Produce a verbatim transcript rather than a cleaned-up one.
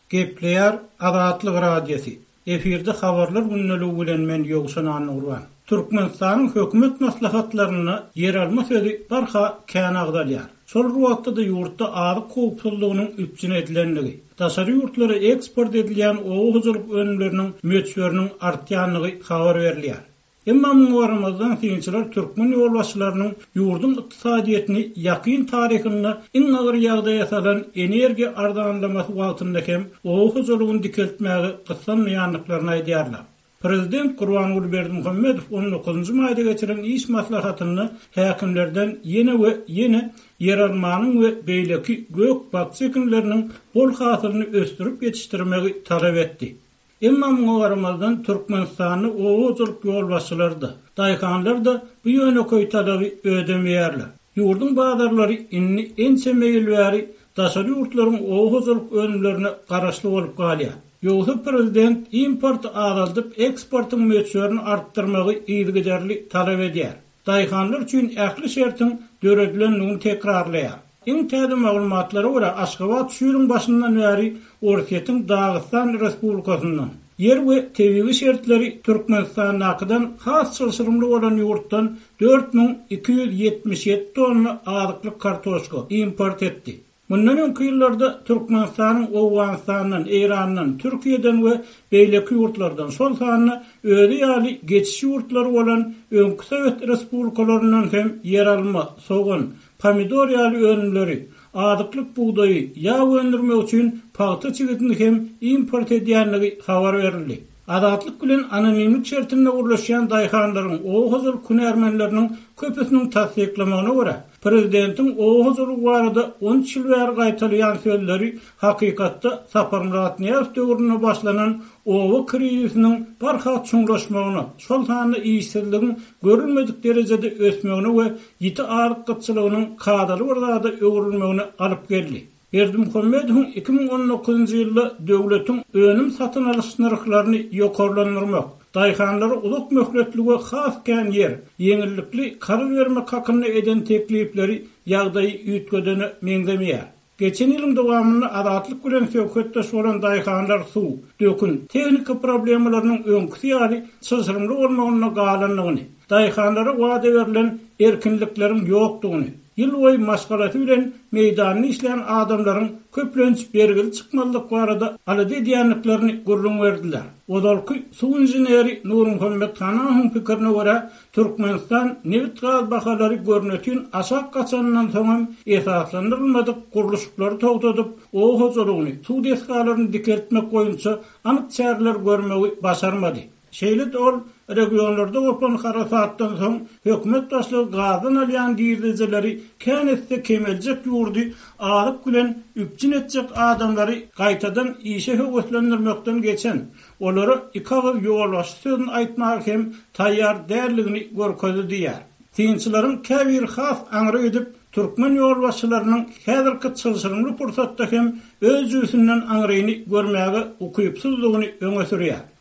Gepleýär Azatlyk radiosi. Efirde habarlar günneligi bilen men Ýogşan Nurwan. Türkmenistanyň hökümet maslahatlaryny ýeralma sözi barha kän agdalýar. Şol wagtda ýurtda azyk howpsuzlygynyň üpçün edilenligi, daşary ýurtlara eksport edilýän owu huzurlyk önümleriniň möçberiniň artýanlygy habar berilýär. Emma muňwaramazdan synçylar türkmen ýolbaşçylarynyň ýurdun ykdysadyetini ýakyn taryhyny iň agyr ýagdaýa salan energiýa ardanlamasy wagtynda hem owu huzurlygyny dikeltmäge gyssanmaýanlyklaryny aýdýarlar. Prezident Gurbanuly Berdimuhammedow on dokuzunçy maýda geçiren iş maslahatyny häkimlerden ýene we ýene ýeralmanyň we beýleki gök bakçykinleriniň bol hasylyny östürip ýetişdirmegi talap etdi. Emma muňwaramazdan Türkmenistany owuzlyk ýolbaşçylary, daýkanlar da bu ýöne köý talaby ödemeýärler. Ýurdun bazarlary inni ençe meýilbäri daşary ýurtlaryň owuzlyk önümlerine garaşly bolup galýar. Ýogsa prezident import azaldyp eksportyň möçberini artdyrmagy ýygydarly talap edýär. Daýkanlar üçin ähli şertiň döredilenligini tekrarlaýar. Iň täze maglumatlara görä Aşgabat şuýryň başyndan bäri Orkiýetiň Dagestan Respublikasyndan yer we tebigi şertleri Türkmenistan nakydan has çylşyrymly bolan ýurtdan dört miň iki ýüz ýetmiş ýedi tonna azyklyk kartoşka import etdi. Bundan öňki ýyllarda Türkmenistanyň Owganistandan, Eýrandan, Türkiýeden we beýleki ýurtlardan şol sanyny özi ýaly geçiş ýurtlary bolan öňki Sowet respublikalaryndan hem ýeralma, soğan, pomidor ýaly önümleri, azyklyk buğdaýy ýa öndürmek üçin paýta çigitini hem import edýänligi habar berildi. Azatlyk bilen anonimlik şertinde gurulýan daýkanlaryň owu huzurlyk күнәрmenleriniň köpüsiniň tasdiklamagyna görä prezidentiň owu huzurlyk barada on üç ýyl bäri gaýtalýan sözleri hakykatda Sapar Murat Niýazow döwründe başlanan owu krizisiniň barha çuňlaşmagyna, şol sany işsizligiň görülmedik derejede ösmegine we ýiti aryk gytçylygynyň kadaly wurda öwrülmegine alyp geldi. Berdimuhammedow iki miň on dokuzunçy ýylda döwletiň önüm satyn alyş narhlaryny ýokarlandyrmak, daýkanlary uluk möhletligi has kän yer, ýeňillikli karar bermek hakyny eden teklipleri ýagdaýy ýetgedeni meňdemeýär. Geçen ýylyň dowamynda azatlyk bilen söhbetde bolan daýkanlar suw, dökün, tehnika problemlarynyň öňküsi ýaly çylşyrymly bolmagyna galanlygyny, daýkanlara wada berilen erkinlikleriň ýokdugyny, ýyl boýy maşgalaty bilen meýdanyny işleýän adamlaryň köplenç bergili çykmalyk barada alady edýänliklerini gurrun berdiler. Odalky suw inженери Nurmuhammed Hanahyň pikirine görä Türkmenistan neft gaz bahalary görnetýän aşak gaçandan soň esaslandyrylmadyk guruluşlary togtadyp, o huzurlygyny, suw deskalaryny dikeltmek boýunça anyk çäreler görmegi başarmady. Şeýle ol regionlarda gopan harasatdan soň hökümet başlygy gazdan alýan diýiljileri känetde kemeljek ýurdy aryk bilen üpçün etjek adamlary gaýtadan işe höwetlendirmekden geçen olara iki agyr ýolbaşy sözüni aýtmak hem taýýar därligini görkezdi diýär. Synçylaryň käbir has aňry edip türkmen ýolbaşçylarynyň häzirki çylşyrymly pursatda hem öz ýüzünden aňryny görmäge ukypsuzlygyny öňe sürýär.